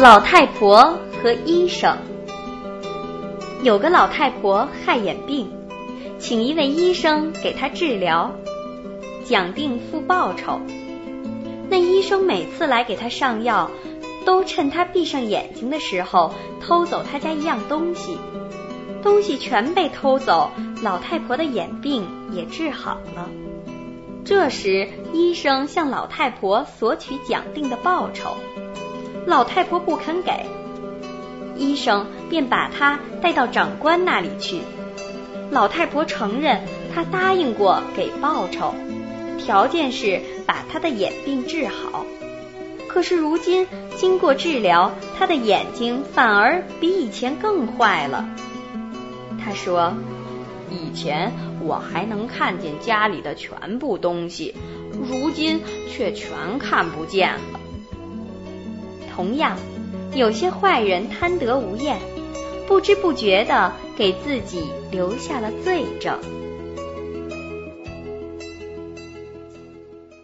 老太婆和医生。有个老太婆害眼病，请一位医生给她治疗，讲定付报酬。那医生每次来给她上药，都趁她闭上眼睛的时候偷走她家一样东西，东西全被偷走，老太婆的眼病也治好了。这时医生向老太婆索取讲定的报酬，老太婆不肯给，医生便把她带到长官那里去。老太婆承认她答应过给报酬，条件是把她的眼病治好。可是如今经过治疗，她的眼睛反而比以前更坏了。她说，以前我还能看见家里的全部东西，如今却全看不见了。同样，有些坏人贪得无厌，不知不觉地给自己留下了罪证。